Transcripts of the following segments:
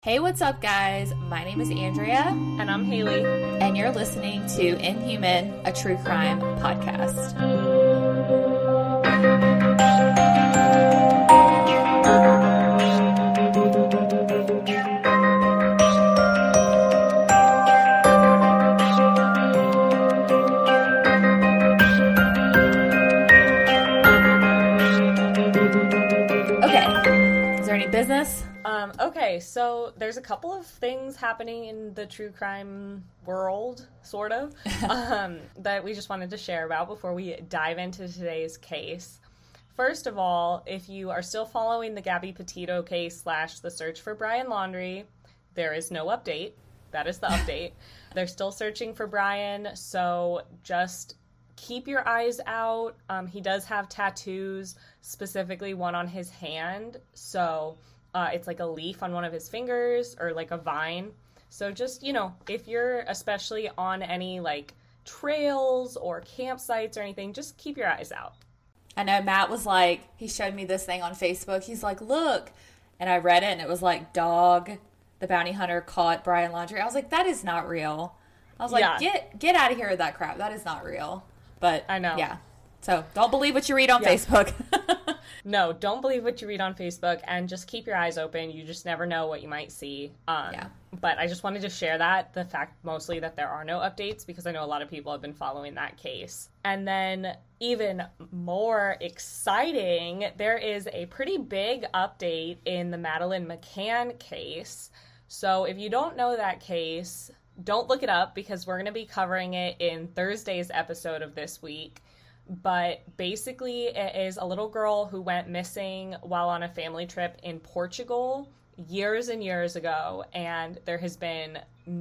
Hey, what's up, guys? My name is Andrea. And I'm Haley. And you're listening to Inhuman, a true crime podcast. Okay. Is there any business? Okay, so there's a couple of things happening in the true crime world, sort of, that we just wanted to share about before we dive into today's case. First of all, if you are still following the Gabby Petito case / the search for Brian Laundrie, there is no update. That is the update. They're still searching for Brian, so just keep your eyes out. He does have tattoos, specifically one on his hand, so it's like a leaf on one of his fingers or like a vine. So just, if you're especially on any like trails or campsites or anything, just keep your eyes out. I know Matt was like, he showed me this thing on Facebook. He's like, look. And I read it and it was like, dog, the bounty hunter caught Brian Laundrie. I was like, that is not real. I was like, get out of here with that crap. That is not real. But I know. Yeah. So don't believe what you read on Facebook. No, don't believe what you read on Facebook, and just keep your eyes open. You just never know what you might see. But I just wanted to share the fact mostly that there are no updates, because I know a lot of people have been following that case. And then even more exciting, there is a pretty big update in the Madeleine McCann case. So if you don't know that case, don't look it up, because we're going to be covering it in Thursday's episode of this week. But basically, it is a little girl who went missing while on a family trip in Portugal years and years ago, and there has been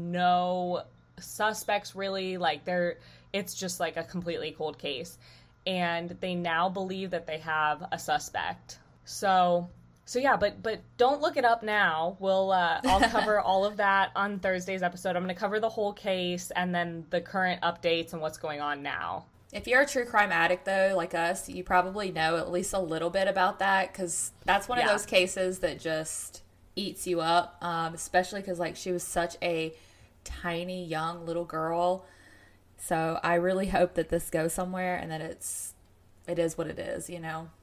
no suspects really. It's just like a completely cold case, and they now believe that they have a suspect. So yeah, but don't look it up now. I'll cover all of that on Thursday's episode. I'm going to cover the whole case and then the current updates and what's going on now. If you're a true crime addict, though, like us, you probably know at least a little bit about that, because that's one of those cases that just eats you up, especially because, she was such a tiny, young little girl. So I really hope that this goes somewhere and that it is what it is,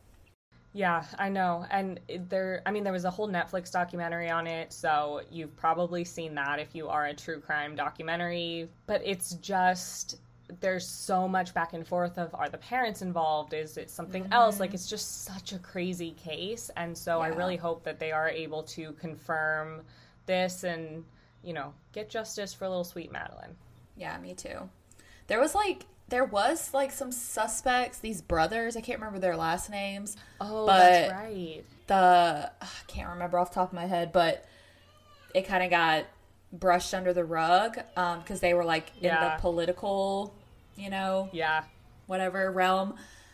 Yeah, I know. And there was a whole Netflix documentary on it, so you've probably seen that if you are a true crime documentary. But it's just, there's so much back and forth of, are the parents involved? Is it something else? It's just such a crazy case. And so I really hope that they are able to confirm this and, get justice for little sweet Madeleine. Yeah, me too. There was some suspects, these brothers. I can't remember their last names. Oh, that's right. I can't remember off the top of my head, but it kind of got brushed under the rug because they were in the political, whatever realm.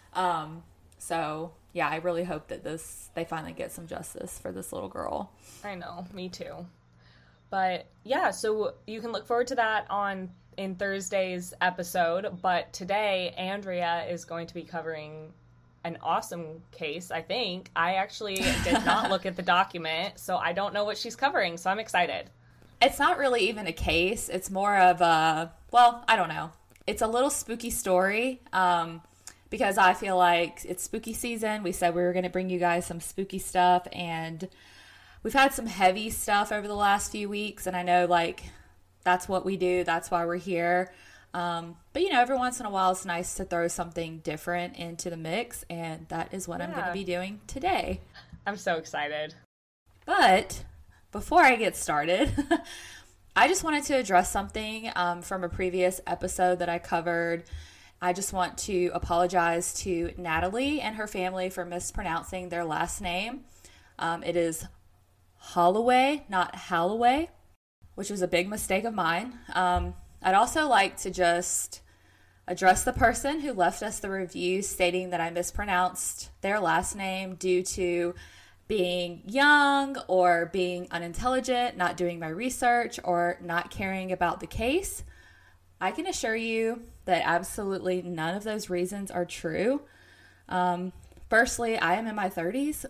So yeah, I really hope that they finally get some justice for this little girl. I know, me too. But yeah, so you can look forward to that in Thursday's episode. But today, Andrea is going to be covering an awesome case, I think. I actually did not look at the document, so I don't know what she's covering, so I'm excited. It's not really even a case. It's more of I don't know. It's a little spooky story because I feel like it's spooky season. We said we were going to bring you guys some spooky stuff, and we've had some heavy stuff over the last few weeks, and I know that's what we do. That's why we're here. But every once in a while it's nice to throw something different into the mix, and that is what I'm going to be doing today. I'm so excited. But before I get started, I just wanted to address something from a previous episode that I covered. I just want to apologize to Natalie and her family for mispronouncing their last name. It is Holloway, not Halloway, which was a big mistake of mine. I'd also like to just address the person who left us the review stating that I mispronounced their last name due to being young or being unintelligent, not doing my research, or not caring about the case. I can assure you that absolutely none of those reasons are true. Firstly, I am in my 30s.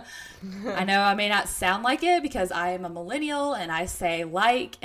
I know I may not sound like it because I am a millennial and I say like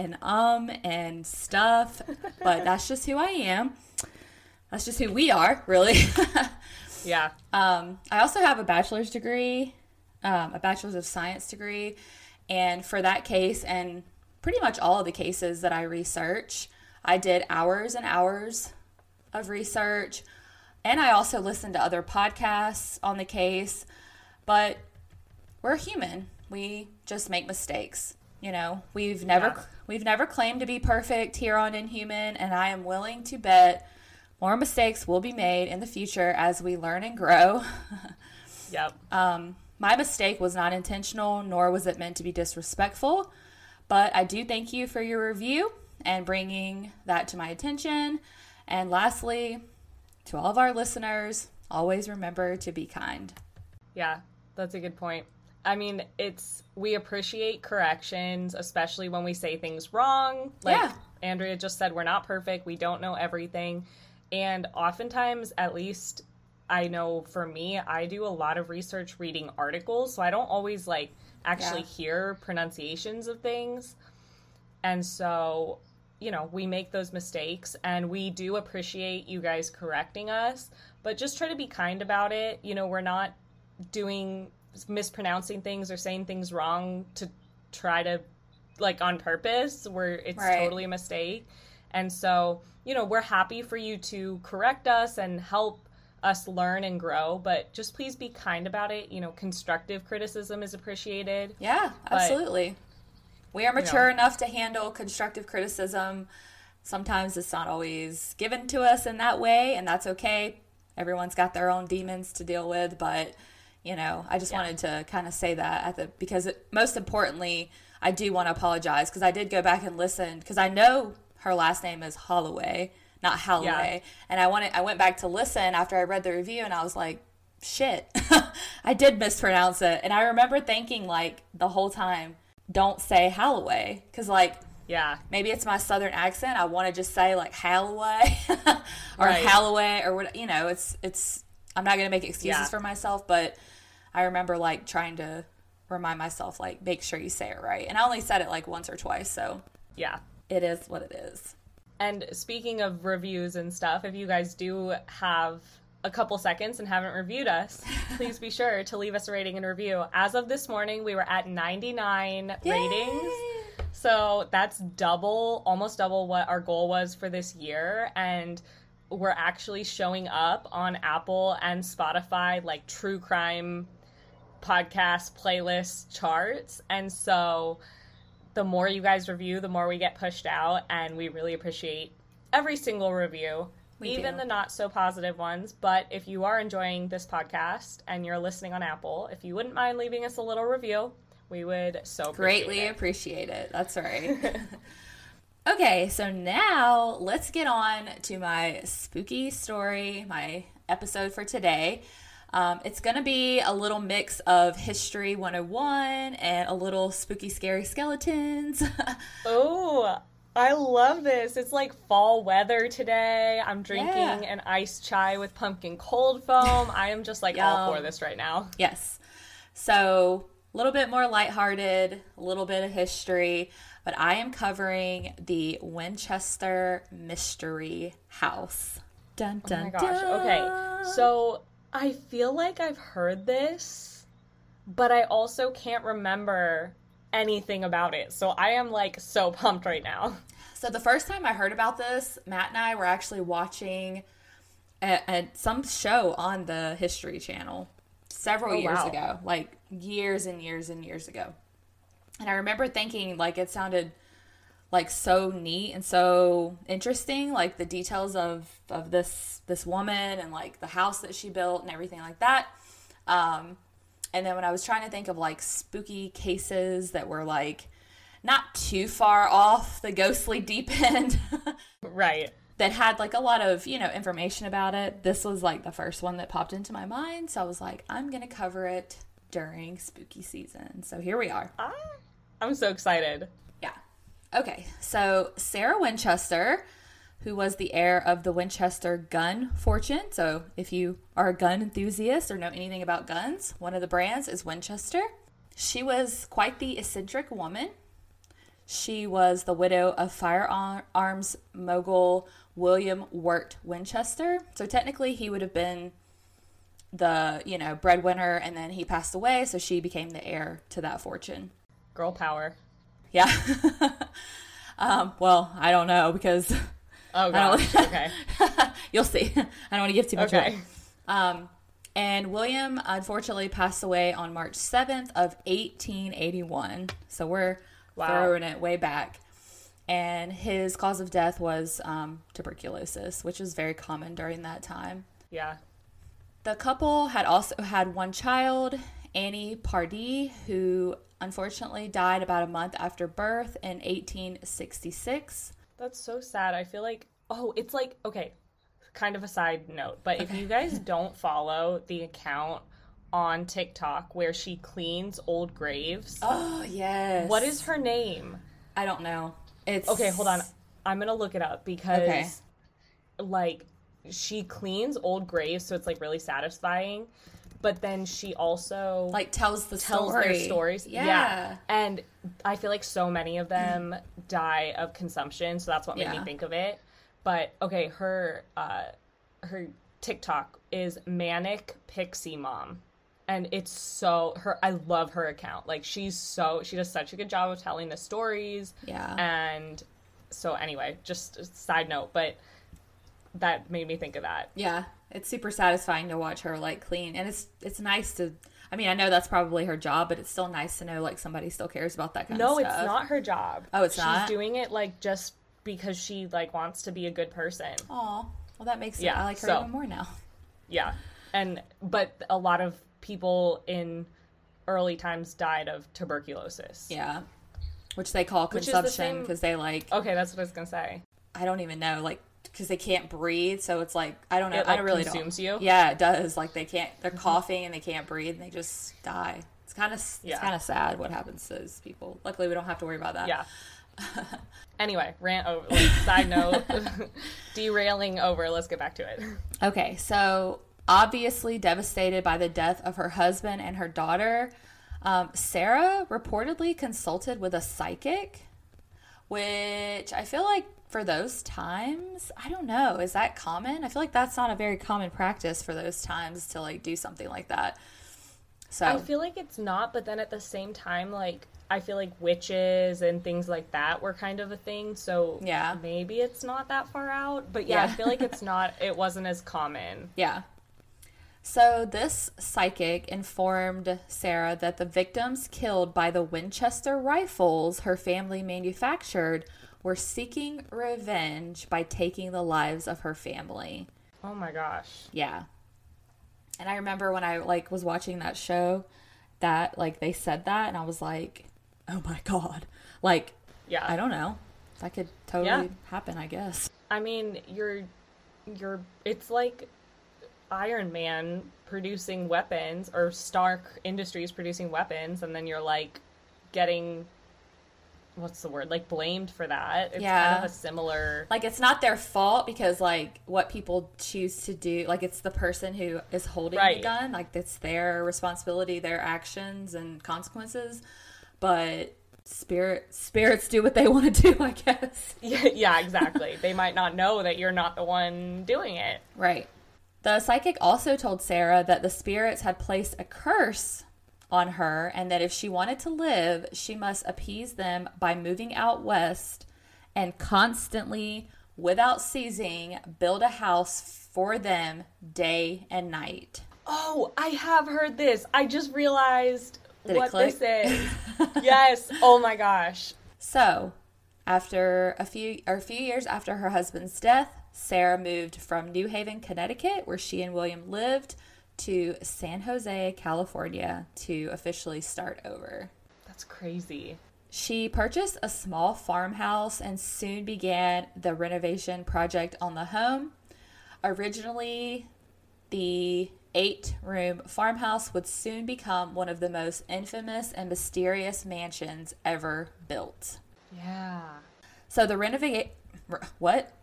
and stuff, but that's just who I am. That's just who we are, really. Yeah. I also have a bachelor's degree, a bachelor's of science degree. And for that case, and pretty much all of the cases that I research, I did hours and hours of research. And I also listened to other podcasts on the case. But we're human. We just make mistakes. You know, we've never claimed to be perfect here on Inhuman. And I am willing to bet more mistakes will be made in the future as we learn and grow. Yep. My mistake was not intentional, nor was it meant to be disrespectful. But I do thank you for your review and bringing that to my attention. And lastly, to all of our listeners, always remember to be kind. Yeah, that's a good point. I mean, we appreciate corrections, especially when we say things wrong. Like Andrea just said, we're not perfect. We don't know everything. And oftentimes, at least I know for me, I do a lot of research reading articles, so I don't always actually hear pronunciations of things. And so, you know, we make those mistakes, and we do appreciate you guys correcting us, but just try to be kind about it. You know, we're not mispronouncing things or saying things wrong to try to, on purpose, where it's totally a mistake. And so, you know, we're happy for you to correct us and help us learn and grow, but just please be kind about it. You know, constructive criticism is appreciated. Yeah, absolutely. We are mature enough to handle constructive criticism. Sometimes it's not always given to us in that way, and that's okay. Everyone's got their own demons to deal with, but, you know, I just wanted to kind of say that because most importantly, I do want to apologize because I did go back and listen because I know her last name is Holloway, not Halloway. Yeah. And I went back to listen after I read the review, and I was like, shit, I did mispronounce it. And I remember thinking the whole time, don't say Halloway, because maybe it's my southern accent. I want to just say Halloway or Halloway or what, you know, it's I'm not going to make excuses for myself, but I remember trying to remind myself, make sure you say it right. And I only said it once or twice. So yeah, it is what it is. And speaking of reviews and stuff, if you guys do have a couple seconds and haven't reviewed us, please be sure to leave us a rating and review. As of this morning, we were at 99 ratings. So that's almost double what our goal was for this year. And we're actually showing up on Apple and Spotify, true crime podcast playlist charts. And so the more you guys review, the more we get pushed out. And we really appreciate every single review. Even the not so positive ones. But if you are enjoying this podcast and you're listening on Apple, if you wouldn't mind leaving us a little review, we would so greatly appreciate it. That's right. Okay, so now let's get on to my spooky story, my episode for today. It's going to be a little mix of History 101 and a little spooky, scary skeletons. Oh, I love this. It's fall weather today. I'm drinking an iced chai with pumpkin cold foam. I am just all for this right now. Yes. So a little bit more lighthearted, a little bit of history, but I am covering the Winchester Mystery House. Dun, dun, oh my gosh. dun. Okay. So I feel like I've heard this, but I also can't remember anything about it. So I am so pumped right now. So the first time I heard about this, Matt and I were actually watching some show on the History Channel several years ago, years and years and years ago. And I remember thinking it sounded so neat and so interesting, the details of this woman and the house that she built and everything like that. And then when I was trying to think of spooky cases that were not too far off the ghostly deep end, right? That had a lot of, information about it. This was the first one that popped into my mind. So I was I'm going to cover it during spooky season. So here we are. I'm so excited. Yeah. Okay. So Sarah Winchester, who was the heir of the Winchester gun fortune. So if you are a gun enthusiast or know anything about guns, one of the brands is Winchester. She was quite the eccentric woman. She was the widow of firearms mogul William Wirt Winchester. So technically he would have been the, breadwinner, and then he passed away, so she became the heir to that fortune. Girl power. Yeah. Well, I don't know, because... Oh, gosh. Okay. You'll see. I don't want to give too much away. And William, unfortunately, passed away on March 7th of 1881. So we're throwing it way back. And his cause of death was tuberculosis, which was very common during that time. Yeah. The couple had also had one child, Annie Pardee, who unfortunately died about a month after birth in 1866. That's so sad. I feel like, it's like, okay, kind of a side note, but if you guys don't follow the account on TikTok where she cleans old graves. Oh, yes. What is her name? I don't know. It's... Okay, hold on. I'm going to look it up because, she cleans old graves, so it's, really satisfying. But then she also... tells their stories. Yeah. And I feel like so many of them die of consumption, so that's what made me think of it. But, okay, her TikTok is Manic Pixie Mom. And it's so... I love her account. She does such a good job of telling the stories. Yeah. And so, anyway, just a side note, but that made me think of that. Yeah. It's super satisfying to watch her clean, and it's nice to. I mean, I know that's probably her job, but it's still nice to know somebody still cares about that kind of stuff. No, it's not her job. Oh, it's not. She's doing it just because she wants to be a good person. Aw, well, that makes it. I like her even more now. Yeah, but a lot of people in early times died of tuberculosis. Yeah, which they call consumption because they Okay, that's what I was gonna say. I don't even know because they can't breathe, so it's I don't know. It, I really consumes don't. you. Yeah, it does. They're coughing and they can't breathe and they just die. It's kind of sad what happens to those people. Luckily, we don't have to worry about that. Yeah. Anyway, rant over. Side note, derailing over. Let's get back to it. Okay, so obviously devastated by the death of her husband and her daughter, Sarah reportedly consulted with a psychic, which I feel like for those times, I don't know, is that common? I feel like that's not a very common practice for those times to do something like that. So I feel like it's not, but then at the same time, I feel like witches and things like that were kind of a thing, so yeah, maybe it's not that far out, but yeah. I feel like it wasn't as common. Yeah. So this psychic informed Sarah that the victims killed by the Winchester rifles her family manufactured were seeking revenge by taking the lives of her family. Oh my gosh. Yeah. And I remember when I was watching that show that they said that and I was like, oh my God. Yeah. I don't know. That could totally happen, I guess. I mean, it's like Iron Man producing weapons or Stark Industries producing weapons, and then you're getting, what's the word, blamed for that. It's kind of a similar, it's not their fault because what people choose to do, it's the person who is holding the gun, it's their responsibility, their actions and consequences, but spirits do what they want to do, I guess. Yeah, exactly. They might not know that you're not the one doing it. Right. The psychic also told Sarah that the spirits had placed a curse on her and that if she wanted to live, she must appease them by moving out west and constantly, without ceasing, build a house for them day and night. Oh, I have heard this. I just realized what this is. Yes. Oh my gosh. So, after a few years after her husband's death, Sarah moved from New Haven, Connecticut, where she and William lived, to San Jose, California, to officially start over. That's crazy. She purchased a small farmhouse and soon began the renovation project on the home. Originally, the 8-room farmhouse would soon become one of the most infamous and mysterious mansions ever built. Yeah. So what?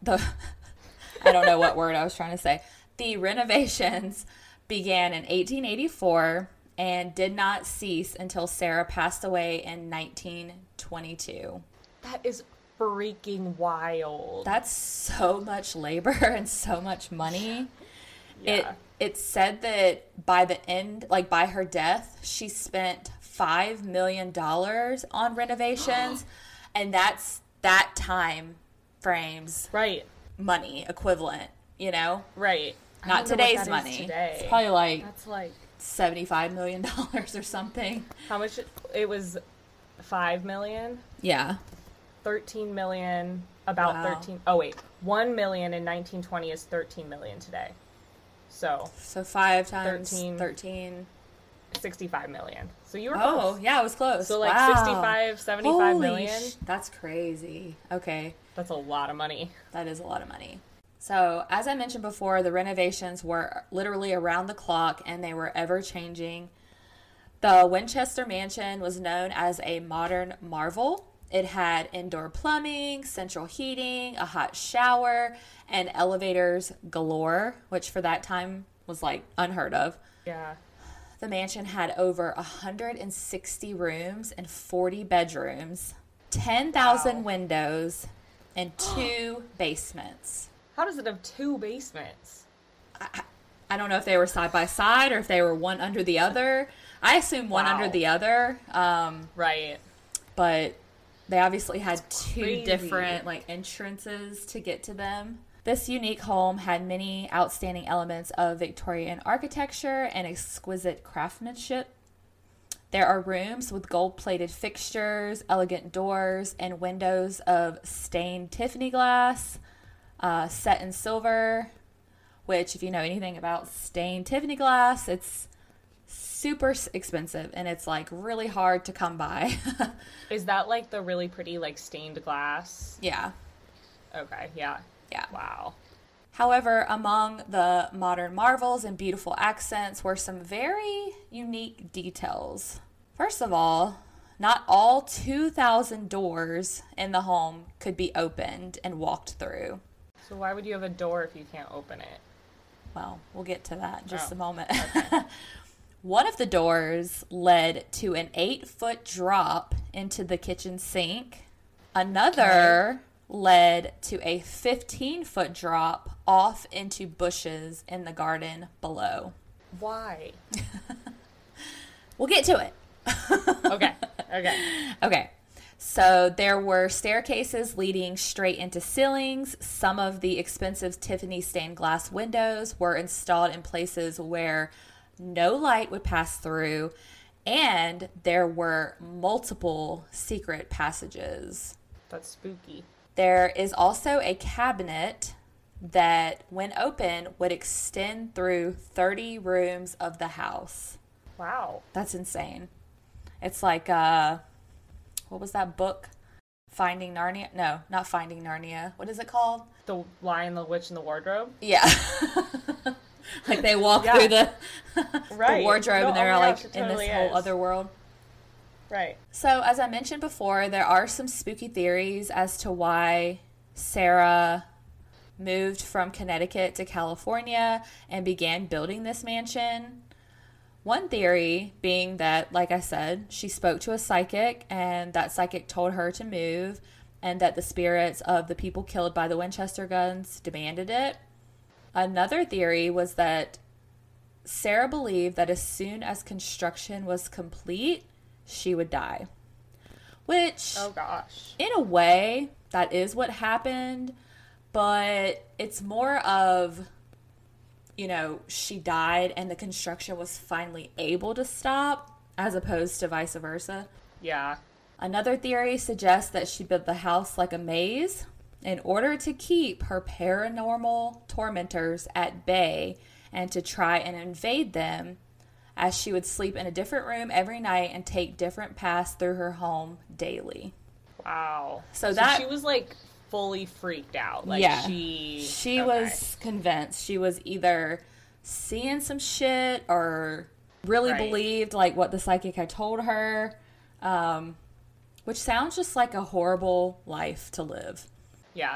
I don't know what word I was trying to say. The renovations began in 1884 and did not cease until Sarah passed away in 1922. That is freaking wild. That's so much labor and so much money. Yeah. It said that by the end, like by her death, she spent $5 million on renovations. And that's that time frames. Right. Money equivalent, you know? Right. Not today's money. It's probably like, that's like $75 million or something. How much? It was $5 million? Yeah. 13 million, about wow. 13. Oh, wait. 1 million in 1920 is 13 million today. So 5 times 13. 65 million. So you were close. Oh, yeah, it was close. So like wow. 65, 75 Holy million. That's crazy. Okay. That's a lot of money. That is a lot of money. So, as I mentioned before, the renovations were literally around the clock and they were ever changing. The Winchester Mansion was known as a modern marvel. It had indoor plumbing, central heating, a hot shower, and elevators galore, which for that time was like unheard of. Yeah. The mansion had over 160 rooms and 40 bedrooms, 10,000 wow. windows, and 2 basements. How does it have 2 basements? I don't know if they were side by side or if they were one under the other. I assume one wow. under the other. Right. But they obviously had 2 different like entrances to get to them. This unique home had many outstanding elements of Victorian architecture and exquisite craftsmanship. There are rooms with gold-plated fixtures, elegant doors, and windows of stained Tiffany glass, set in silver, which if you know anything about stained Tiffany glass, it's super expensive and it's like really hard to come by. Is that like the really pretty like stained glass? Yeah. Okay, yeah. Yeah. Wow. However, among the modern marvels and beautiful accents were some very unique details. First of all, not all 2,000 doors in the home could be opened and walked through. So why would you have a door if you can't open it? Well, we'll get to that in just a moment. Okay. One of the doors led to an 8-foot drop into the kitchen sink. Another led to a 15-foot drop off into bushes in the garden below. Why? We'll get to it. Okay. So there were staircases leading straight into ceilings. Some of the expensive Tiffany stained glass windows were installed in places where no light would pass through, and there were multiple secret passages. That's spooky. There is also a cabinet that, when open, would extend through 30 rooms of the house. Wow. That's insane. It's like, what was that book? Finding Narnia? No, not Finding Narnia. What is it called? The Lion, the Witch, and the Wardrobe? Yeah. Like they walk through the, right. the wardrobe and they're like in this whole other world. Right. So, as I mentioned before, there are some spooky theories as to why Sarah moved from Connecticut to California and began building this mansion. One theory being that, like I said, she spoke to a psychic and that psychic told her to move and that the spirits of the people killed by the Winchester guns demanded it. Another theory was that Sarah believed that as soon as construction was complete, she would die. Which, oh gosh, in a way, that is what happened, but it's more of, you know, she died and the construction was finally able to stop, as opposed to vice versa. Yeah. Another theory suggests that she built the house like a maze in order to keep her paranormal tormentors at bay and to try and invade them, as she would sleep in a different room every night and take different paths through her home daily. Wow. So she was like fully freaked out. Like yeah. She okay. was convinced. She was either seeing some shit or really believed like what the psychic had told her, which sounds just like a horrible life to live. Yeah.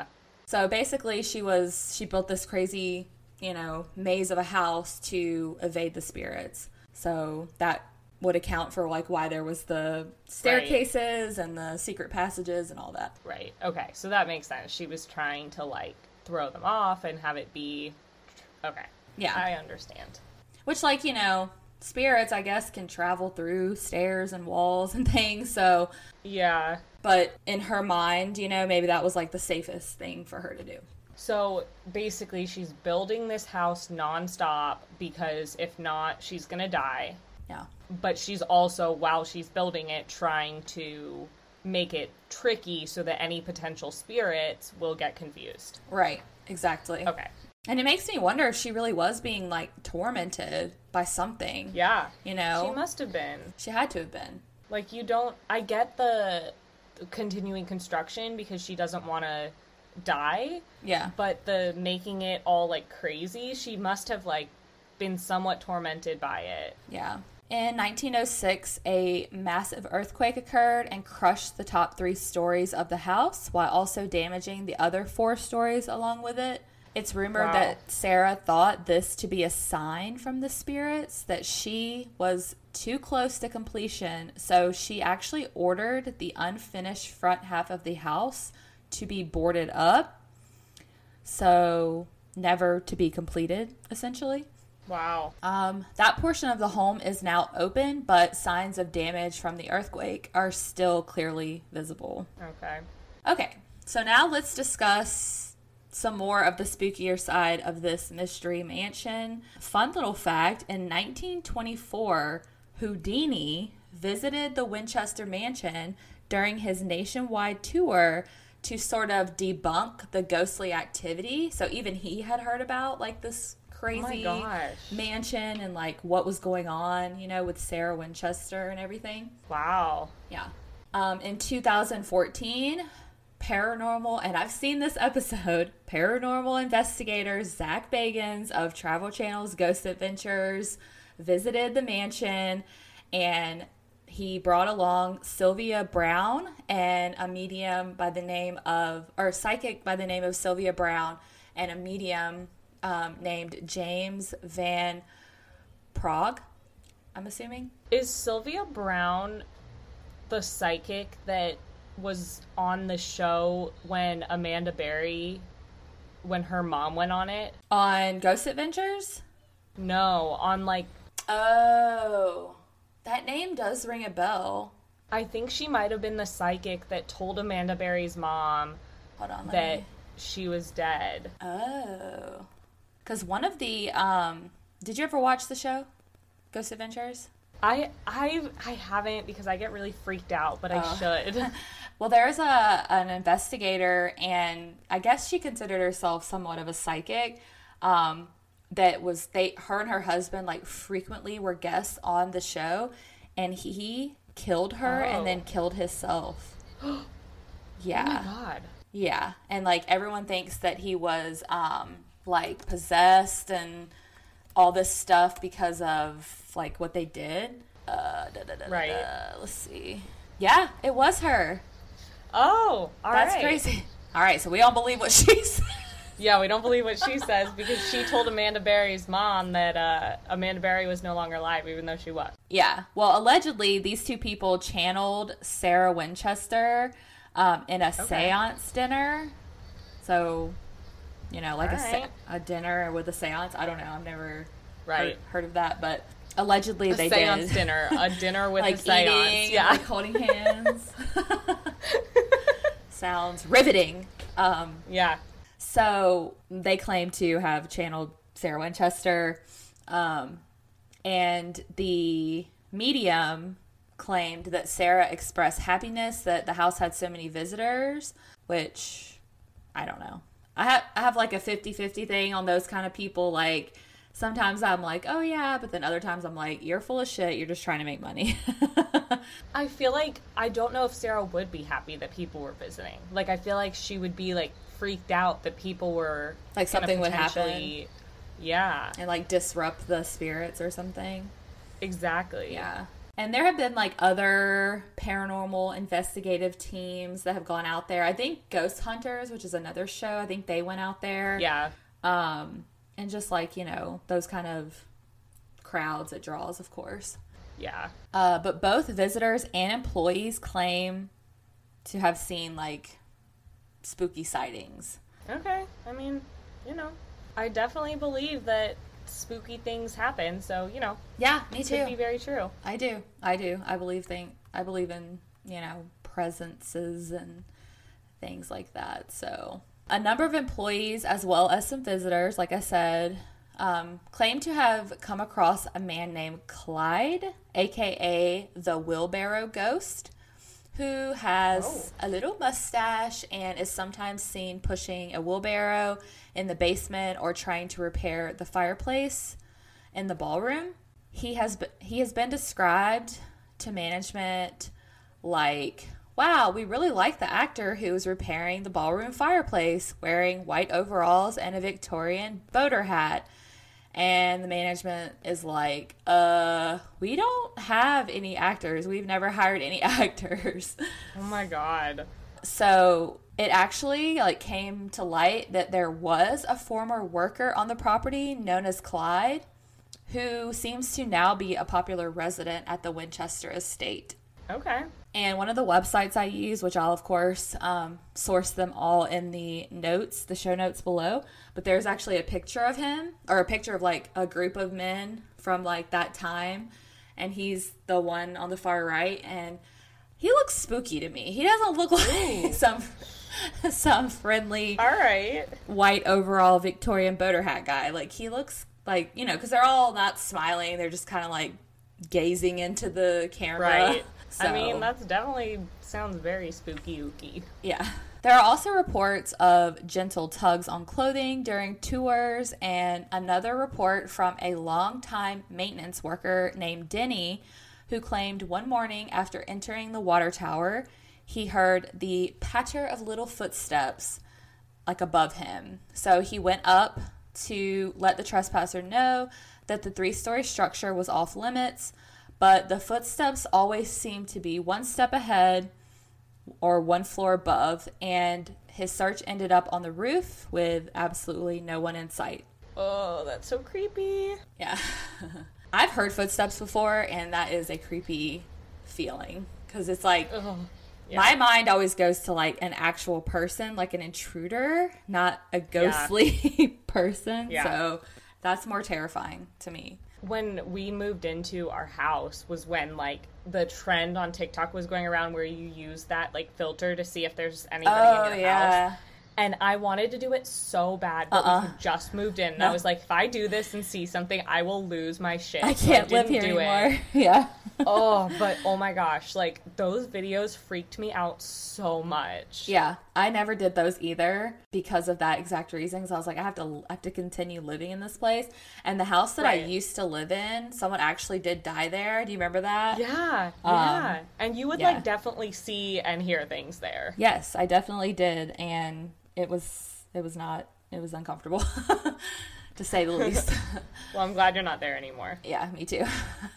So basically she built this crazy, maze of a house to evade the spirits. So that would account for like why there was the staircases and the secret passages and all that. Right. Okay. So that makes sense. She was trying to like throw them off and have it be okay. Yeah. I understand. Which, like, spirits, I guess, can travel through stairs and walls and things, so... Yeah. But in her mind, maybe that was, like, the safest thing for her to do. So, basically, she's building this house nonstop because if not, she's gonna die. Yeah. But she's also, while she's building it, trying to make it tricky so that any potential spirits will get confused. Right. Exactly. Okay. And it makes me wonder if she really was being, like, tormented by something. Yeah. She must have been. She had to have been. Like, I get the continuing construction because she doesn't want to die. Yeah. But the making it all, like, crazy, she must have, like, been somewhat tormented by it. Yeah. In 1906, a massive earthquake occurred and crushed the top 3 stories of the house while also damaging the other 4 stories along with it. It's rumored that Sarah thought this to be a sign from the spirits that she was too close to completion, so she actually ordered the unfinished front half of the house to be boarded up, so never to be completed, essentially. Wow. That portion of the home is now open, but signs of damage from the earthquake are still clearly visible. Okay, so now let's discuss some more of the spookier side of this mystery mansion. Fun little fact, in 1924, Houdini visited the Winchester Mansion during his nationwide tour to sort of debunk the ghostly activity. So even he had heard about like this crazy mansion and like what was going on, with Sarah Winchester and everything. Wow. Yeah. In 2014, and I've seen this episode, paranormal investigator Zach Bagans of Travel Channel's Ghost Adventures visited the mansion, and he brought along Sylvia Brown and a medium by the name of, or psychic by the name of Sylvia Brown, and a medium named James Van Prague, I'm assuming. Is Sylvia Brown the psychic that was on the show when Amanda Berry, when her mom went on it? On Ghost Adventures? No, on like... Oh, that name does ring a bell. I think she might have been the psychic that told Amanda Berry's mom that she was dead. Oh. Because one of the... did you ever watch the show, Ghost Adventures? I haven't because I get really freaked out, but I should. Well, there's an investigator, and I guess she considered herself somewhat of a psychic. Her and her husband like frequently were guests on the show, and he killed her and then killed himself. Yeah. Oh my God. Yeah, and like everyone thinks that he was like possessed and all this stuff because of like what they did. Right. Let's see. Yeah, it was her. Oh, all right. That's crazy. All right, so we don't believe what she says. Yeah, we don't believe what she says because she told Amanda Berry's mom that Amanda Berry was no longer alive, even though she was. Yeah. Well, allegedly, these two people channeled Sarah Winchester in a seance dinner. So, like a dinner with a seance. I don't know. I've never heard of that, but allegedly they did. A seance dinner. A dinner with like a seance. Eating, yeah. Like holding hands. Sounds riveting. Yeah. So they claim to have channeled Sarah Winchester, and the medium claimed that Sarah expressed happiness that the house had so many visitors, which I don't know. I have like a 50-50 thing on those kind of people. Like sometimes I'm like, oh yeah, but then other times I'm like, you're full of shit. You're just trying to make money. I feel like I don't know if Sarah would be happy that people were visiting. Like I feel like she would be like freaked out that people were like something would happen. Yeah. And like disrupt the spirits or something. Exactly. Yeah. And there have been like other paranormal investigative teams that have gone out there. I think Ghost Hunters, which is another show, I think they went out there. Yeah. And just like, you know, those kind of crowds it draws, of course. Yeah. But both visitors and employees claim to have seen like spooky sightings. Okay. I mean, you know, I definitely believe that spooky things happen, so, you know. Yeah, me too. Could be very true. I do. I believe in, you know, presences and things like that. So, a number of employees as well as some visitors, like I said, claim to have come across a man named Clyde, aka the Wheelbarrow Ghost, who has a little mustache and is sometimes seen pushing a wheelbarrow in the basement or trying to repair the fireplace in the ballroom. He has been described to management like, wow, we really like the actor who was repairing the ballroom fireplace wearing white overalls and a Victorian boater hat. And the management is like, we don't have any actors. We've never hired any actors. Oh my God. So it actually like came to light that there was a former worker on the property known as Clyde, who seems to now be a popular resident at the Winchester estate. Okay. And one of the websites I use, which I'll, of course, source them all in the notes, the show notes below. But there's actually a picture of him, or a picture of, like, a group of men from, like, that time. And he's the one on the far right. And he looks spooky to me. He doesn't look like some friendly, all right, white overall Victorian boater hat guy. Like, he looks like, you know, because they're all not smiling. They're just kind of, like, gazing into the camera. Right. So, I mean, that's definitely sounds very spooky-ooky. Yeah. There are also reports of gentle tugs on clothing during tours, and another report from a longtime maintenance worker named Denny, who claimed one morning after entering the water tower, he heard the patter of little footsteps like above him. So he went up to let the trespasser know that the 3-story structure was off limits, but the footsteps always seemed to be one step ahead or one floor above, and his search ended up on the roof with absolutely no one in sight. Oh, that's so creepy. Yeah. I've heard footsteps before, and that is a creepy feeling, because it's like, yeah. My mind always goes to like an actual person, like an intruder, not a ghostly person. Yeah. So that's more terrifying to me. When we moved into our house was when like the trend on TikTok was going around where you use that like filter to see if there's anybody in your house. And I wanted to do it so bad, but we had just moved in. And I was like, if I do this and see something, I will lose my shit. I can't live here anymore. Yeah. But oh my gosh, like those videos freaked me out so much. Yeah, I never did those either because of that exact reason. Because I was like, I have to continue living in this place. And the house that I used to live in, someone actually did die there. Do you remember that? Yeah, yeah. And you would like definitely see and hear things there. Yes, I definitely did, and it was uncomfortable to say the least. Well, I'm glad you're not there anymore. Yeah, me too.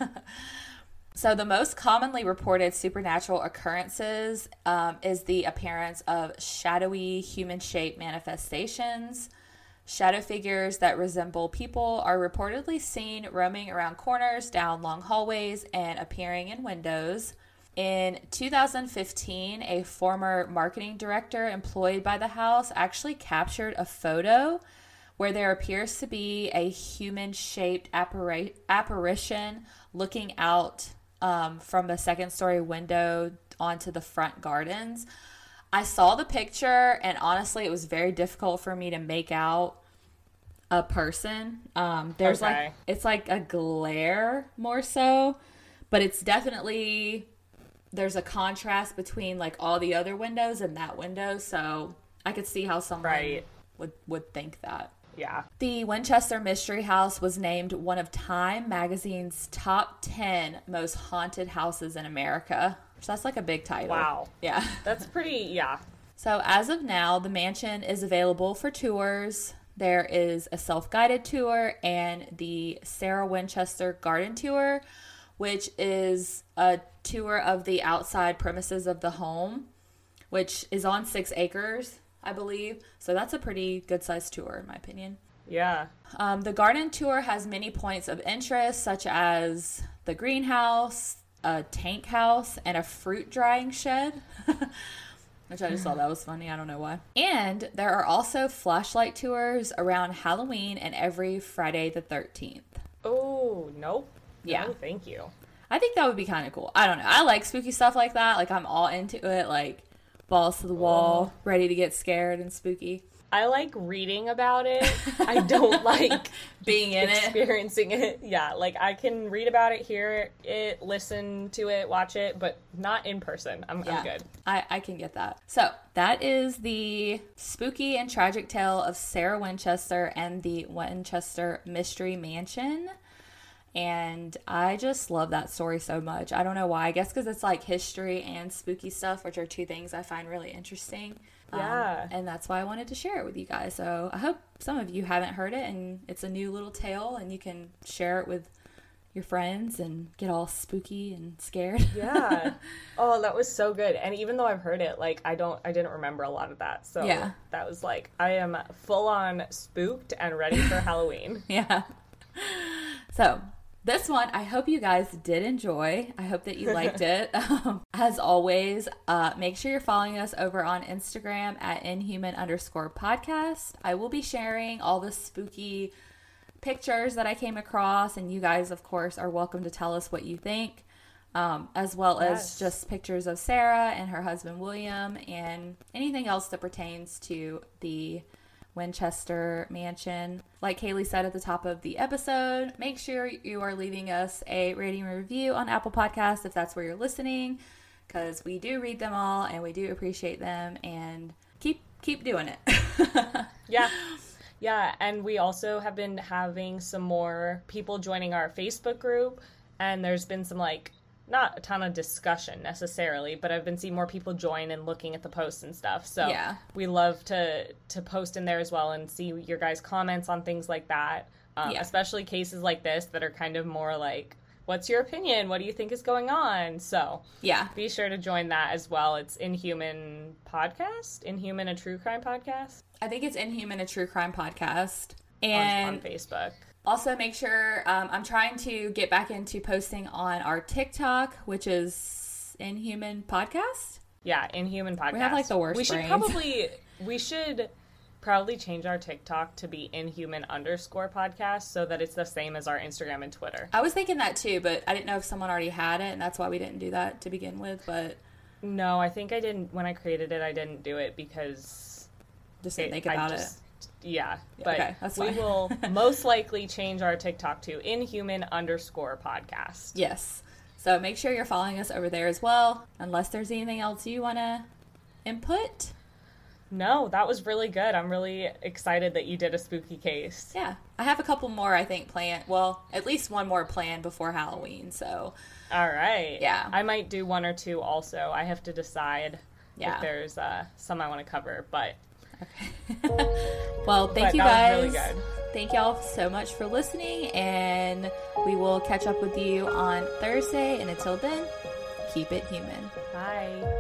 So the most commonly reported supernatural occurrences is the appearance of shadowy human-shaped manifestations. Shadow figures that resemble people are reportedly seen roaming around corners, down long hallways, and appearing in windows. In 2015, a former marketing director employed by the house actually captured a photo where there appears to be a human-shaped apparition looking out from a second-story window onto the front gardens. I saw the picture, and honestly, it was very difficult for me to make out a person. There's it's like a glare more so, but it's definitely, there's a contrast between like all the other windows and that window, so I could see how someone would think that. Yeah. The Winchester Mystery House was named one of Time magazine's top 10 most haunted houses in America. So that's like a big title. Wow. Yeah. That's pretty, yeah. So as of now, the mansion is available for tours. There is a self-guided tour and the Sarah Winchester Garden Tour, which is a tour of the outside premises of the home, which is on 6 acres, I believe. So that's a pretty good-sized tour, in my opinion. Yeah. The garden tour has many points of interest, such as the greenhouse, a tank house, and a fruit drying shed, which I just thought that was funny. I don't know why. And there are also flashlight tours around Halloween and every Friday the 13th. Oh, nope. Yeah. No, thank you. I think that would be kind of cool. I don't know. I like spooky stuff like that. Like, I'm all into it. Like, balls to the wall, ready to get scared and spooky. I like reading about it. I don't like being in experiencing it. Yeah, like I can read about it, hear it, listen to it, watch it, but not in person. I'm good. I can get that. So that is the spooky and tragic tale of Sarah Winchester and the Winchester Mystery Mansion. And I just love that story so much. I don't know why. I guess because it's like history and spooky stuff, which are two things I find really interesting. Yeah. And that's why I wanted to share it with you guys. So I hope some of you haven't heard it and it's a new little tale and you can share it with your friends and get all spooky and scared. Yeah. Oh, that was so good. And even though I've heard it, like I didn't remember a lot of that. So yeah. That was like, I am full on spooked and ready for Halloween. Yeah. So this one, I hope you guys did enjoy. I hope that you liked it. As always, make sure you're following us over on Instagram at inhuman_podcast. I will be sharing all the spooky pictures that I came across, and you guys, of course, are welcome to tell us what you think, as well as just pictures of Sarah and her husband, William, and anything else that pertains to the Winchester Mansion. Like Kaylee said at the top of the episode, make sure you are leaving us a rating and review on Apple Podcasts if that's where you're listening, because we do read them all and we do appreciate them, and keep doing it. Yeah, and we also have been having some more people joining our Facebook group, and there's been some not a ton of discussion necessarily, but I've been seeing more people join and looking at the posts and stuff. So yeah. We love to post in there as well and see your guys' comments on things like that, especially cases like this that are kind of more like, what's your opinion? What do you think is going on? So yeah, be sure to join that as well. It's Inhuman Podcast? Inhuman, a true crime podcast? I think it's Inhuman, a true crime podcast. And on Facebook. Also, make sure, I'm trying to get back into posting on our TikTok, which is Inhuman Podcast. Yeah, Inhuman Podcast. We have like the worst brains. We should probably change our TikTok to be Inhuman_podcast so that it's the same as our Instagram and Twitter. I was thinking that too, but I didn't know if someone already had it, and that's why we didn't do that to begin with, but... No, I think I didn't, when I created it, I didn't do it because... Just didn't think about it. Yeah, but okay, that's fine. We will most likely change our TikTok to Inhuman_podcast. Yes. So make sure you're following us over there as well, unless there's anything else you want to input. No, that was really good. I'm really excited that you did a spooky case. Yeah. I have a couple more, I think, planned. Well, at least one more planned before Halloween, so. All right. Yeah. I might do one or two also. I have to decide if there's some I want to cover, but... Okay. Well, thank you guys. Was really good. Thank y'all so much for listening, and we will catch up with you on Thursday. And until then, keep it human. Bye.